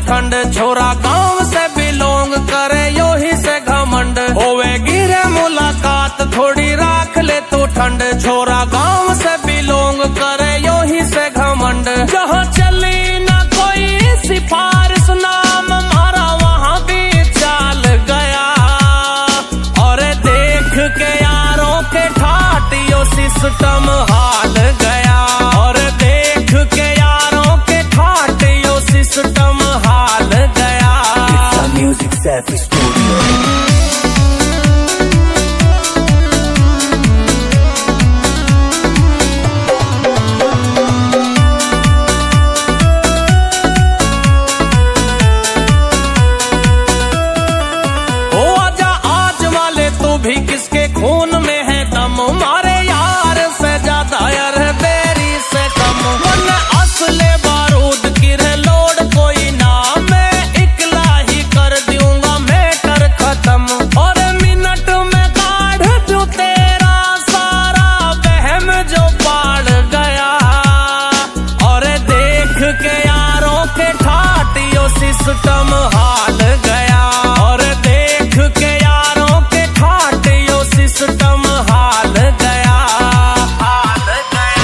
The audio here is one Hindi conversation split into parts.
ठंड, छोरा गांव से बिलोंग करे यो ही से घमंड। होवे गिरे मुलाकात थोड़ी राख ले तू ठंड, छोरा गांव से बिलोंग करे यो ही से घमंड। जहाँ चली ना कोई सिफारिश नाम मारा वहाँ भी चाल गया, और देख के यारों के ठाटियों सिस्टम हाल गया, और देख के यारों के ठाटियों सिस्टम हाल गया। It's a music savvy studio. भी किसके खून में है दम, मारे यार से ज्यादा यार बेरी से कम। वरना असले बारूद की रे लोड कोई ना, मैं इकला ही कर दूंगा मैटर खत्म। और मिनट में काढ़ दूं तेरा सारा बहम जो बाढ़ गया, और देख के यारों के ठाटियों सिस्टम हाल गया, और देख के यारों के ठाटियों सिस्टम हाल गया, हाल गया।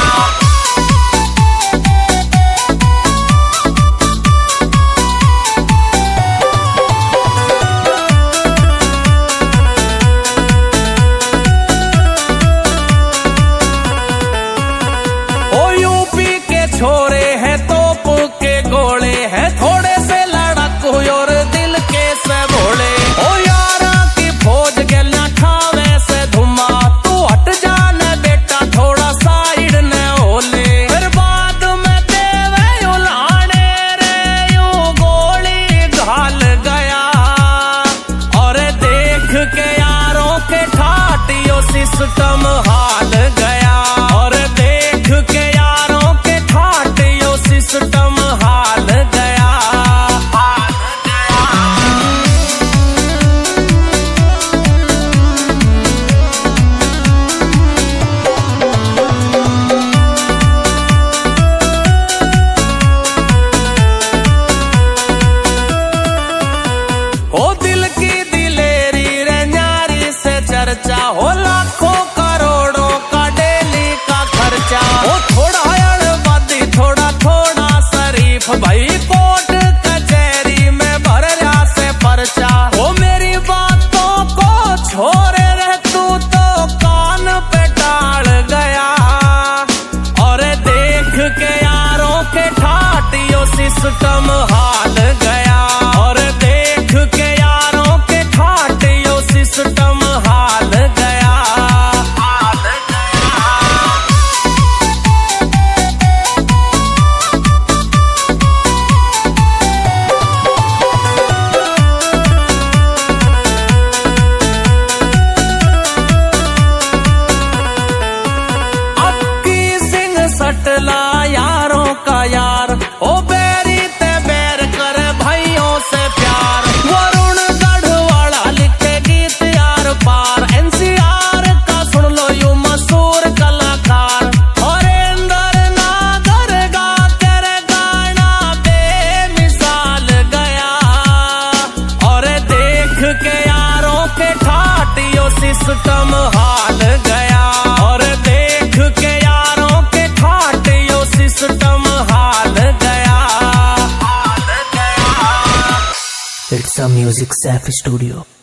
ओ यूपी के छोरे हैं तोप के गोले हैं, थोड़े से लड़क और दिल के से भोले। ओ यारा की फौज गलना ठावे से धुमा, तू हट जाने बेटा थोड़ा साइड न होले। फिर बाद में देवे उलाने रे यूं गोली घाल गया, और देख के यारों के ठाटियों सिस्टम हाल गया, और देख के यारों के ठाटियों सिस्टम हाल गया, हाल गया। ओ दिल की दिलेरी रे न्यारी से चर्चा, हो लाखों करोड़ों का डेली का खर्चा। ओ थोड़ा अड़बादी थोड़ा थोड़ा शरीफ, भाई कोर्ट कचहरी में भर रहा से पर्चा। ओ मेरी बातों को छोड़े रह तू तो कान पे टाल गया, और देख के यारों के ठाटियों सिस्टम हाल गया, और देख के यारों के ठाटियों सिस्टम हाल गया, हाल गया। अक्की सिंह सटला यारों का यार, ओ बेरी ते बैर कर भाइयों से प्यार। वरुण गढ़वाला लिखे गीत यार पार, NCR का सुन लो यूं मशहूर कलाकार। हरेंद्र नागर गा तेरे गाना बेमिसाल गया, और देख के यारों के ठाटियों सिस्टम हाल गया, और देख के यारों के ठाटियों सिस्टम हाल गया, हाल गया। It's a music savvy studio.